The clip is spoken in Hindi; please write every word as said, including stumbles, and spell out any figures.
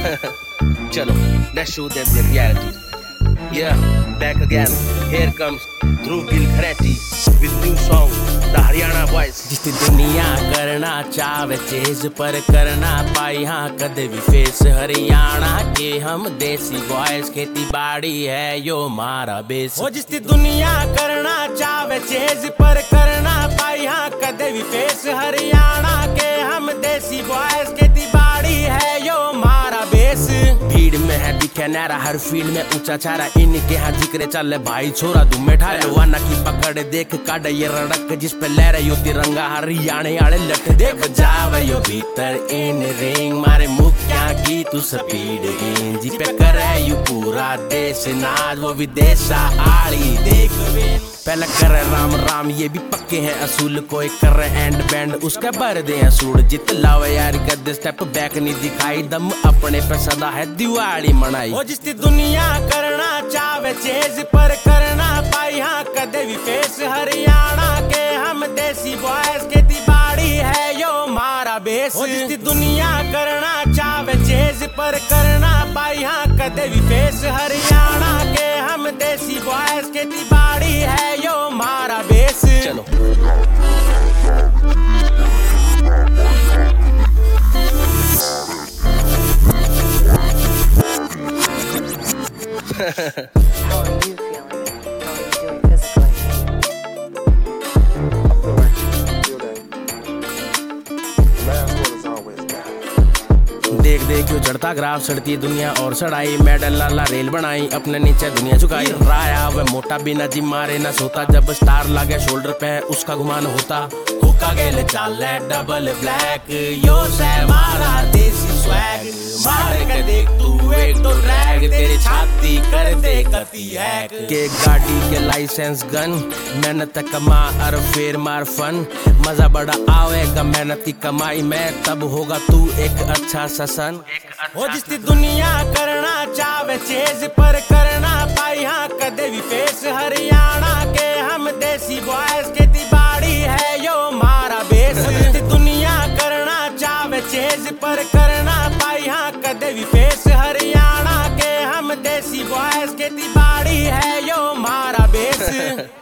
Chalo, let's show them the reality. Yeah, back again. Here comes Dhruv Gilkharati with new song, the Haryana Boys. जिस दुनिया करना चाहे चेज पर करना पाई हाँ कदे भी फेस हरियाणा के हम देसी बॉयज खेती बाड़ी है यो मारा बेस। वो जिस दुनिया करना चाहे चेज पर करना पाई हाँ कदे भी फेस हरियाणा के हम देसी बॉयज खेती बाड़ी है यो मारा बेस। भीड़ में है दिखे नारा हर फील्ड में ऊंचा चारा इनके यहाँ जिक्र चले भाई छोरा तुम बैठा वाना की पकड़ देख काट ये रड़क जिस पे लहर यो तिरंगा हरियाणे आले लट देख जावे यो भीतर इन रिंग मारे मुखिया की तू स्पीड इन जी पे करे यू पूरा देश नाज वो विदेशा आली देख पहले करे राम राम ये भी पक्के हैं असूल कोई कर रहे एंड बैंड उसका भर दे असूल जित लावे यार कदे स्टेप बैक नहीं दिखाई दम अपने पे सदा है दिवाली मनाई। वो जिस दुनिया करना चाहे चेज पर करना पाई हाँ कदे भी फेस हरियाणा के हम देसी बॉयज खेती बाड़ी है यो मारा बेस। वो जिस दुनिया करना चाहे चेज पर करना पाई हाँ कदे भी फेस हरियाणा के हम देसी बॉयज खेती बाड़ी है यो मारा बेस। चलो How are you feeling? How are you doing physically? I feel like I feel that. The last one is always God. देख देख क्यों चढ़ता ग्राफ चढ़ती दुनिया और सड़ाई मेडल लाला रेल बनाई अपने नीचे दुनिया झुकाई राया वे मोटा बिना जिम मारे न सोता जब स्टार लागे शोल्डर पे उसका गुमान होता हुक्का गेले चाले डबल ब्लैक यो से मारा देसी स्वैग मार के देख तू एक तो ट्रैक तेरी छाती कर दे कती हैक के गाड़ी के लाइसेंस गन मेहनत कमा और फिर मार फन मजा बड़ा आवेगा मेहनत की कमाई में तब होगा तू एक अच्छा ससन। वो जिस दुनिया करना चाहे चेज पर करना पाई हाँ कदे भी फेस हरियाणा के हम देसी बॉयज खेती बाड़ी है यो मारा बेस। जिस दुनिया करना चाहे चेज पर करना पाई हाँ कदे भी फेस हरियाणा के हम देसी बॉयज खेती बाड़ी है यो मारा बेस।